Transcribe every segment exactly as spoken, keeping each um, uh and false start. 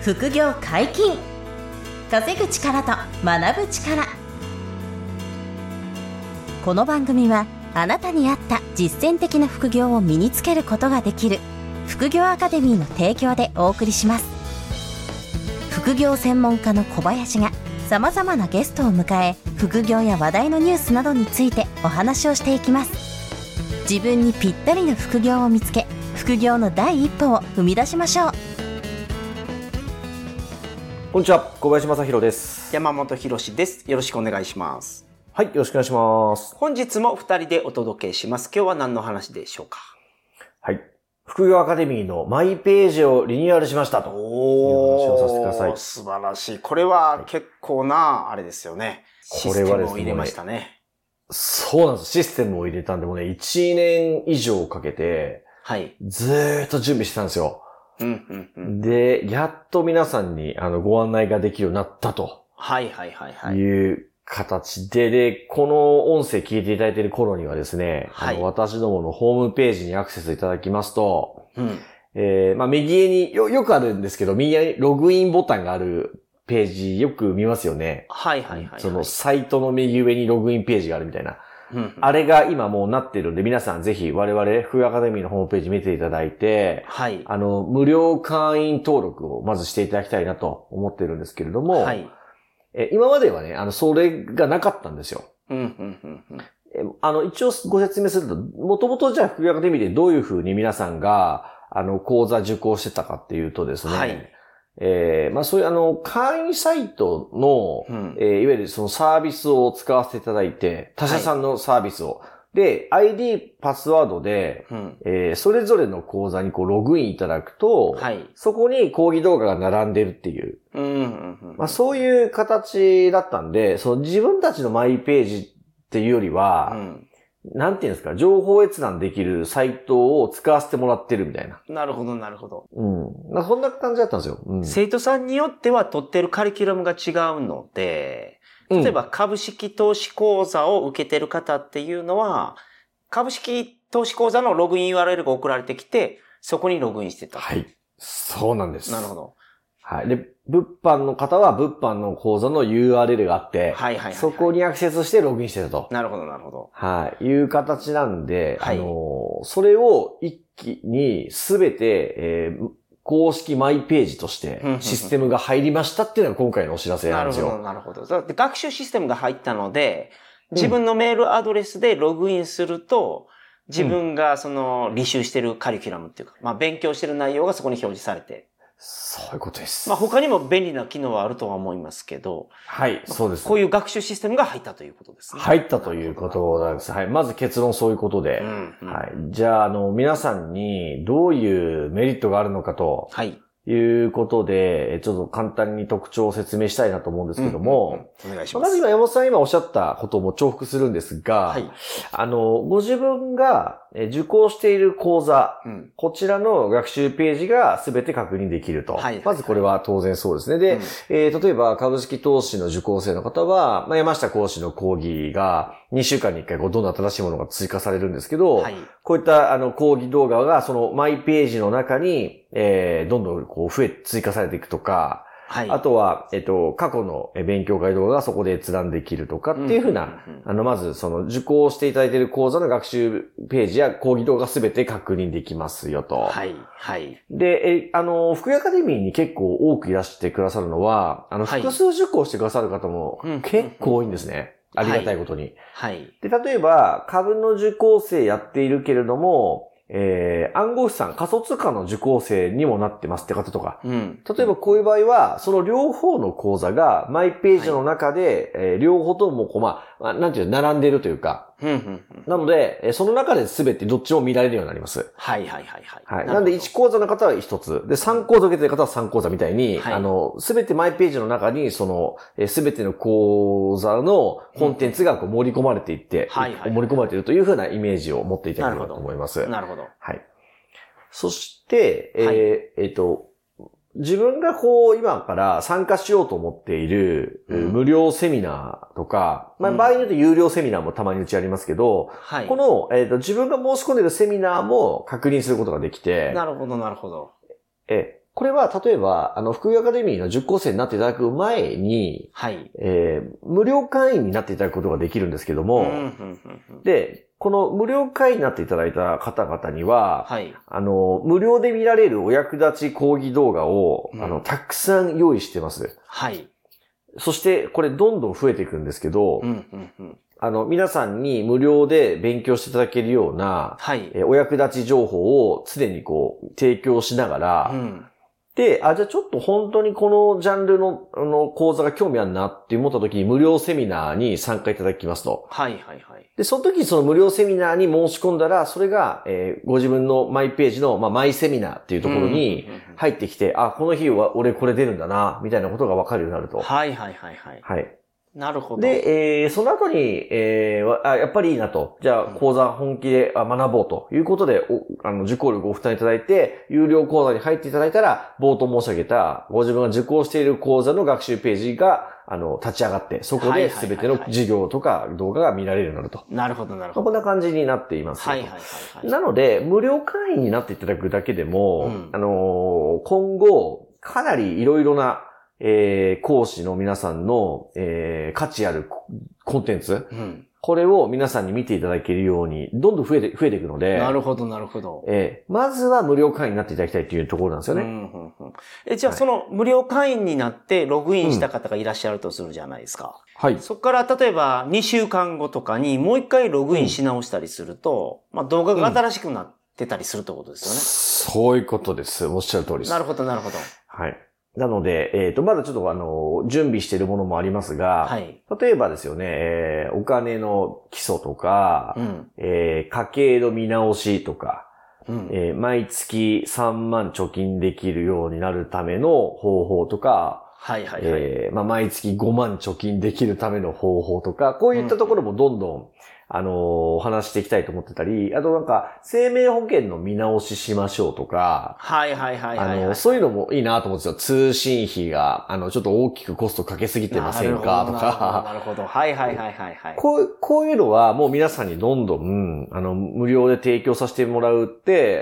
副業解禁。稼ぐ力と学ぶ力。この番組はあなたに合った実践的な副業を身につけることができる副業アカデミーの提供でお送りします。副業専門家の小林がさまざまなゲストを迎え、副業や話題のニュースなどについてお話をしていきます。自分にぴったりの副業を見つけ、副業の第一歩を踏み出しましょう。 こんにちは、小林正弘です。 山本博史です。よろしくお願いします。 はい、よろしくお願いします。 本日もふたりでお届けします。今日は何の話でしょうか？ はい。副業アカデミーのマイページをリニューアルしましたという話をさせてください。 素晴らしい。これは結構な、あれですよね。システムを入れましたね。 そうなんです。システムを入れたんでもね、いちねん以上かけて、はい。ずーっと準備してたんですよ。うんうんうん、で、やっと皆さんにあのご案内ができるようになったと。はいはいはいはい。いう形で、で、この音声聞いていただいている頃にはですね、はい、あの私どものホームページにアクセスいただきますと、うんえー、まあ右上によ、よくあるんですけど、右上にログインボタンがあるページよく見ますよね。はいはいはい、はい。そのサイトの右上にログインページがあるみたいな。うんうん、あれが今もうなってるんで、皆さんぜひ我々副業アカデミーのホームページ見ていただいて、はい。あの、無料会員登録をまずしていただきたいなと思ってるんですけれども、はい。え今まではね、あの、それがなかったんですよ。うんうんうんうん、えあの、一応ご説明すると、もともとじゃあ副業アカデミーでどういうふうに皆さんが、あの、講座受講してたかっていうとですね、はい。えー、まあそういうあの、会員サイトの、うん、えー、いわゆるそのサービスを使わせていただいて、他社さんのサービスを。はい、で、アイディー、パスワードで、うんえー、それぞれの講座にこうログインいただくと、はい、そこに講義動画が並んでるっていう。うんうんうんまあそういう形だったんで、その自分たちのマイページっていうよりは、うんなんていうんですか、情報閲覧できるサイトを使わせてもらってるみたいな。 なるほど、なるほど。 うん。そんな感じだったんですよ。うん、 生徒さんによっては取ってるカリキュラムが違うので、例えば株式投資講座を受けてる方っていうのは、株式投資講座のログイン ユーアールエル が送られてきて、そこにログインしてた。 はい。そうなんです。 なるほど。 はい。で、物販の方は物販の講座の ユーアールエル があって、はいはいはい、はい、そこにアクセスしてログインしてたと。 なるほどなるほど。 はい。いう形なんで、はい、あのー、それを一気にすべて、えー、公式マイページとしてシステムが入りましたっていうのが今回のお知らせなんですよ。 なるほどなるほど。だって学習システムが入ったので、自分のメールアドレスでログインすると、自分がその履修してるカリキュラムっていうか、まあ勉強してる内容がそこに表示されて。 そういうことです。 まあ他にも便利な機能はあるとは思いますけど。 はい、そうです。 こういう学習システムが入ったということですね。 入ったということなんです。はい。まず結論そういうことで。うんうん、はい。じゃあ、あの、皆さんにどういうメリットがあるのかと。はい。いうことで、ちょっと簡単に特徴を説明したいなと思うんですけども、 うんうんうん、お願いします。 まず今山本さん今おっしゃったことも重複するんですが、はい、あの、ご自分が受講している講座、うん、こちらの学習ページが全て確認できると。はいはいはい、まずこれは当然そうですね。で、うんえー、例えば株式投資の受講生の方は、まあ、山下講師の講義がにしゅうかんにいっかいこうどんどん新しいものが追加されるんですけど、はい、こういったあの講義動画がそのマイページの中に、えー、どんどんこう増え、追加されていくとか、はい、あとは、えっと、過去の勉強会動画がそこで閲覧できるとかっていうふうな、うんうんうん、あの、まずその受講していただいている講座の学習ページや講義動画すべて確認できますよと。はい、はい。で、え、あの、副業アカデミーに結構多くいらしてくださるのは、あの、複数受講してくださる方も結構多いんですね。はい、ありがたいことに。はい。で、例えば、株の受講生やっているけれども、えー、暗号資産、仮想通貨の受講生にもなってますって方とか。うん、例えばこういう場合は、その両方の講座がマイページの中で、はいえー、両方ともこう、まあ、なんていうの、並んでいるというか。うんうんうん、なので、その中で全てどっちも見られるようになります。はいはいはいはい。はい。なのでいち講座の方はひとつ。で、さん講座受けてる方はさん講座みたいに、はい、あの、全てマイページの中に、その、全ての講座のコンテンツがこう盛り込まれていって、うん、はいはいはい、盛り込まれているというふうなイメージを持っていただければと思います。 なるほど。 はい。そして、えー、はい、えっと、自分がこう、今から参加しようと思っている、うん、無料セミナーとか、まあ、場合によって有料セミナーもたまにうちありますけど、うん、この、えっと、自分が申し込んでいるセミナーも確認することができて、 なるほど、なるほど。 え、 これは、例えば、あの、副業アカデミーの受講生になっていただく前に、はい。えー、無料会員になっていただくことができるんですけども、うんうんうんうん、で、この無料会員になっていただいた方々には、はい。あの、無料で見られるお役立ち講義動画を、うん、あの、たくさん用意してます。はい。そして、これどんどん増えていくんですけど、うんうんうん、あの、皆さんに無料で勉強していただけるような、はい。えー、お役立ち情報を常にこう、提供しながら、うんで、あ、じゃあちょっと本当にこのジャンルの、あの、講座が興味あるなって思った時に無料セミナーに参加いただきますと。はいはいはい。で、その時にその無料セミナーに申し込んだら、それが、えー、ご自分のマイページの、まあ、マイセミナーっていうところに入ってきて、あ、この日は俺これ出るんだな、みたいなことがわかるようになると。はいはいはいはい。はい。なるほど。で、えー、その後に、えー、あ、やっぱりいいなと。じゃあ、講座本気で学ぼうということで、おあの、受講料ご負担いただいて、有料講座に入っていただいたら、冒頭申し上げた、ご自分が受講している講座の学習ページが、あの、立ち上がって、そこで全ての授業とか動画が見られるようになると。なるほど、なるほど。こんな感じになっています。はいはいはい、はい。なので、無料会員になっていただくだけでも、うん、あの、今後、かなりいろいろな、えー、講師の皆さんの、えー、価値あるコンテンツ、うん、これを皆さんに見ていただけるように、どんどん増えて、増えていくので。なるほど、なるほど。えー、まずは無料会員になっていただきたいというところなんですよね。うんうんうん、 えじゃあ、はい、その無料会員になってログインした方がいらっしゃるとするじゃないですか。うん、はい。そこから例えばにしゅうかんごとかにもう一回ログインし直したりすると、うん、まあ動画が新しくなってたりするってことですよね。うん、 そういうことです。おっしゃる通りです。 なるほど、なるほど。 はい。なので、えっと、まだちょっとあの、準備しているものもありますが、はい、例えばですよね、えー、お金の基礎とか、うん、えー、家計の見直しとか、うんえー、毎月さんまん貯金できるようになるための方法とか、はいはいはい。えー、まあ、毎月ごまん貯金できるための方法とか、こういったところもどんどん、うんあのー、お話していきたいと思ってたり、あとなんか、生命保険の見直ししましょうとか、はいはいはいはい、はい。あの、そういうのもいいなと思ってた。通信費が、あの、ちょっと大きくコストかけすぎてませんかとか。 なるほど。はいはいはいはい、はい。 こう、こういうのはもう皆さんにどんどん、あの、無料で提供させてもらうって、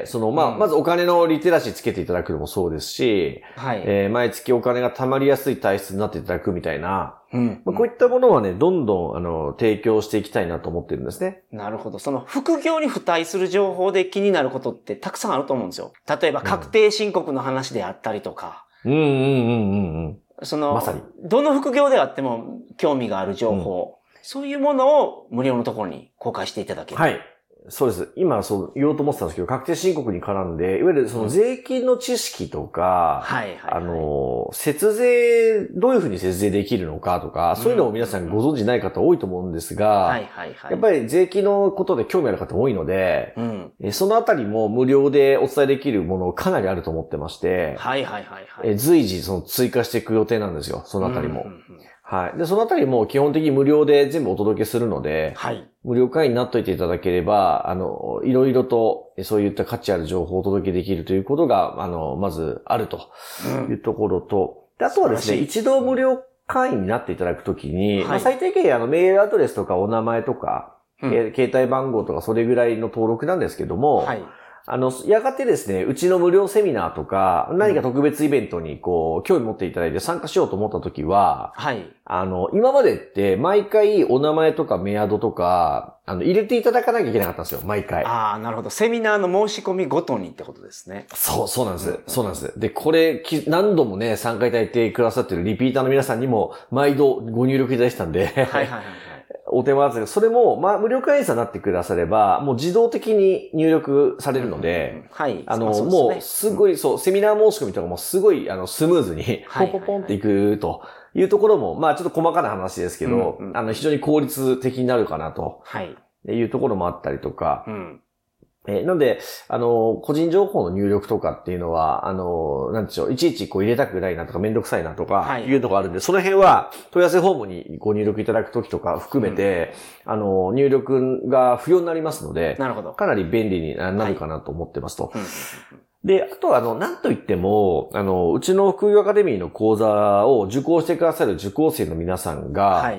その、まあ、うん、まずお金のリテラシーつけていただくのもそうですし、はい。えー、毎月お金が貯まりやすい体質になっていただくみたいな、うんまあ、こういったものはね、どんどん、あの、提供していきたいなと思ってるんですね。 なるほど。その、副業に付帯する情報で気になることってたくさんあると思うんですよ。例えば、確定申告の話であったりとか。うん、うん、うん、うんうん。その、まさに。どの副業であっても興味がある情報、うん、そういうものを無料のところに公開していただける。 はい。そうです。今そう言おうと思ってたんですけど、確定申告に絡んで、いわゆるその税金の知識とか、うん、はいはい、はい、あの、節税、どういうふうに節税できるのかとか、そういうのを皆さんご存知ない方多いと思うんですが、はいはいはい、やっぱり税金のことで興味ある方多いので、うん、えそのあたりも無料でお伝えできるものかなりあると思ってまして、はいはいはいはい、え随時その追加していく予定なんですよ、そのあたりも。うんうんうんはい。で、そのあたりも基本的に無料で全部お届けするので、はい。無料会員になっといていただければ、あの、いろいろとそういった価値ある情報をお届けできるということが、あの、まずあるというところと、うん、あとはですね、一度無料会員になっていただくときに、はい、まあ、最低限あのメールアドレスとかお名前とか、うん、携帯番号とかそれぐらいの登録なんですけども、はい。あの、やがてですね、うちの無料セミナーとか、何か特別イベントにこう、興味持っていただいて参加しようと思ったときは、はい。あの、今までって毎回お名前とかメアドとか、あの、入れていただかなきゃいけなかったんですよ、毎回。 ああ、なるほど。セミナーの申し込みごとにってことですね。 そう、そうなんです。うん、そうなんです。で、これ、何度もね、参加いただいてくださってるリピーターの皆さんにも、毎度ご入力いただいてたんで、はいはいはい。お手間ですけど、それも、まあ、無料会員さんになってくだされば、もう自動的に入力されるので、うんうん、はい。あの、そうそうですね、もう、すごい、そう、セミナー申し込みとかもすごい、あの、スムーズに、ポンポンポンっていくというところも、まあ、ちょっと細かな話ですけど、うんうん、あの、非常に効率的になるかなと、はい。いうところもあったりとか、うん。えー、なんで、あの、個人情報の入力とかっていうのは、あの、なんでしょう、いちいちこう入れたくないなとかめんどくさいなとか、いうのがあるんで、はい、その辺は問い合わせフォームにご入力いただくときとか含めて、うん、あの、入力が不要になりますので、なるほど。かなり便利になるかなと思ってますと。はい、で、あとは、あの、なんといっても、あの、うちの副業アカデミーの講座を受講してくださる受講生の皆さんが、はい。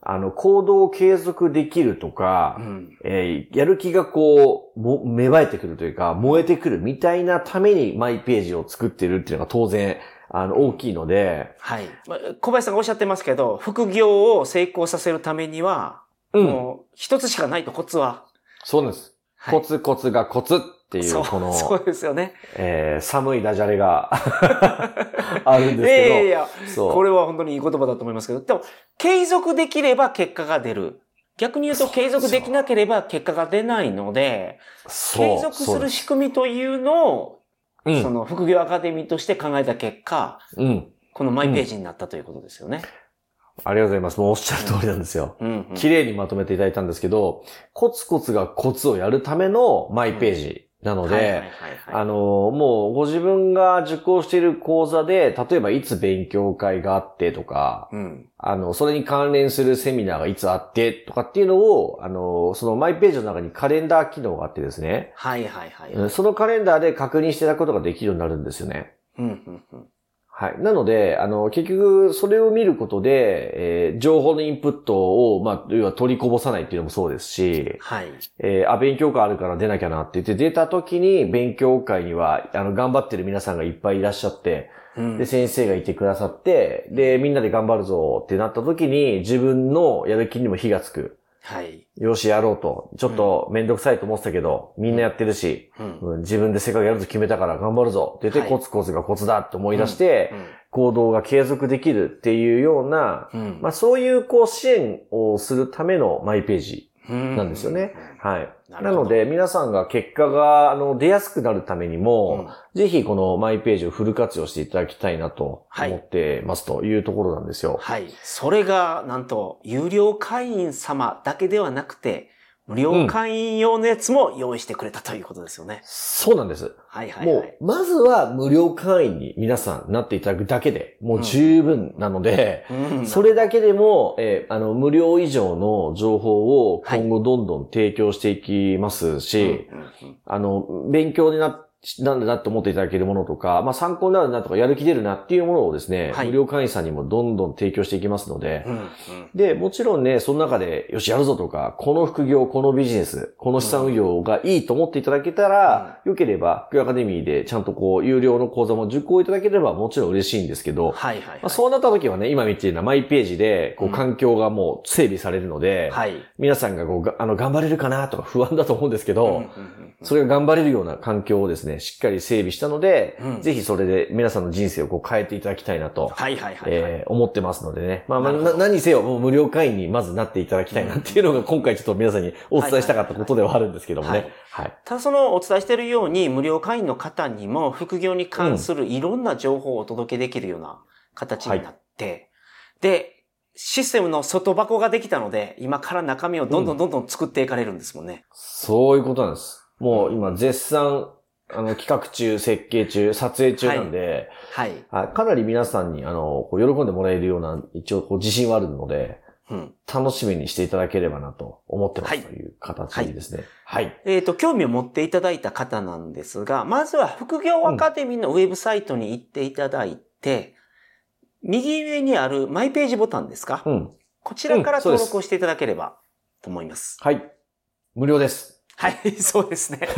あの、行動を継続できるとか、うん、えー、やる気がこう、も、芽生えてくるというか、燃えてくるみたいなためにマイページを作ってるっていうのが当然、あの、大きいので。 はい。小林さんがおっしゃってますけど、副業を成功させるためには、うん、もう、一つしかないとコツは。 そうです。はい、コツコツがコツっていう、この、 そうですよね。 えー、寒いダジャレがあるんですけど。いやいやいや、これは本当にいい言葉だと思いますけど、でも、継続できれば結果が出る。逆に言うと、継続できなければ結果が出ないので、継続する仕組みというのを、うん、その副業アカデミーとして考えた結果、うん、このマイページになったということですよね。 うん、ありがとうございます。もうおっしゃる通りなんですよ。うんうんうん、綺麗にまとめていただいたんですけど、コツコツがコツをやるためのマイページ。なので、あの、もうご自分が受講している講座で、例えばいつ勉強会があってとか、うん、あの、それに関連するセミナーがいつあってとかっていうのを、あの、そのマイページの中にカレンダー機能があってですね。 はいはいはい、はい。 そのカレンダーで確認していただくことができるようになるんですよね。うんうんうん、はい。なので、あの、結局、それを見ることで、えー、情報のインプットを、まあ、要は取りこぼさないっていうのもそうですし、はい。えー、あ、勉強会あるから出なきゃなって言って出た時に、勉強会には、あの、頑張ってる皆さんがいっぱいいらっしゃって、うん、で、先生がいてくださって、で、みんなで頑張るぞってなった時に、自分のやる気にも火がつく。はい。よし、やろうと。ちょっとめんどくさいと思ってたけど、うん、みんなやってるし、うん、自分でせっかくやると決めたから頑張るぞって言って、はい、コツコツがコツだって思い出して、うんうん、行動が継続できるっていうような、うん、まあそういうこう支援をするためのマイページなんですよね。うん、はい。な, なので皆さんが結果があの出やすくなるためにも、うん、ぜひこのマイページをフル活用していただきたいなと思ってますというところなんですよ。 はい。はい、それがなんと有料会員様だけではなくて、無料会員用のやつも用意してくれたということですよね。うん、 そうなんです。 はいはいはい。 もう、まずは無料会員に皆さんなっていただくだけで、もう十分なので、うんうん、それだけでも、えー、あの、無料以上の情報を今後どんどん提供していきますし、はいうんうんうん、あの、勉強になって、なんだなって思っていただけるものとか、まあ参考になるなとかやる気出るなっていうものをですね、はい、無料会員さんにもどんどん提供していきますので、うんうん、で、もちろんね、その中でよしやるぞとか、この副業、このビジネス、この資産運用がいいと思っていただけたら、うん、よければ、副業アカデミーでちゃんとこう、有料の講座も受講いただければもちろん嬉しいんですけど、はいはいはいまあ、そうなった時はね、今見ているようなマイページで、こう、環境がもう整備されるので、うんはい、皆さんがこう、あの、頑張れるかなとか不安だと思うんですけど、うんうんうんそれが頑張れるような環境をですね、しっかり整備したので、うん、ぜひそれで皆さんの人生をこう変えていただきたいなと、はいはいはい、はいえー、思ってますのでね。まあまあ、な何せよ、もう無料会員にまずなっていただきたいなっていうのが今回ちょっと皆さんにお伝えしたかったことではあるんですけどもね。はいはいはいはい、 ただそのお伝えしているように、無料会員の方にも副業に関するいろんな情報をお届けできるような形になって、うんはい、で、システムの外箱ができたので、今から中身をどんどんどんどん作っていかれるんですもんね。うん、 そういうことなんです。もう今絶賛、あの、企画中、設計中、撮影中なんで、はい。はい、かなり皆さんに、あの、こう喜んでもらえるような、一応、こう自信はあるので、うん、楽しみにしていただければなと思ってます、はい、という形ですね。はい。はい、 えっと、興味を持っていただいた方なんですが、まずは副業アカデミーのウェブサイトに行っていただいて、うん、右上にあるマイページボタンですか？うん。こちらから登録をしていただければと思います。 うん、はい。無料です。 はい、そうですね。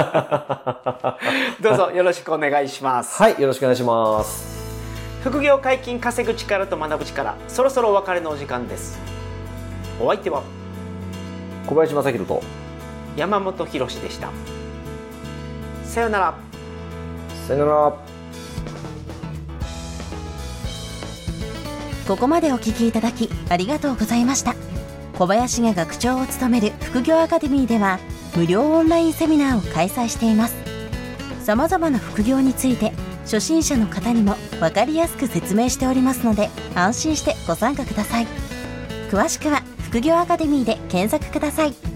どうぞよろしくお願いします。 はい、よろしくお願いします。 副業解禁稼ぐ力と学ぶ力、そろそろお別れのお時間です。お相手は小林正弘と山本博史でした。さよなら。 さよなら。 ここまでお聞きいただきありがとうございました。小林が学長を務める副業アカデミーでは無料オンラインセミナーを開催しています。さまざまな副業について初心者の方にも分かりやすく説明しておりますので安心してご参加ください。詳しくは副業アカデミーで検索ください。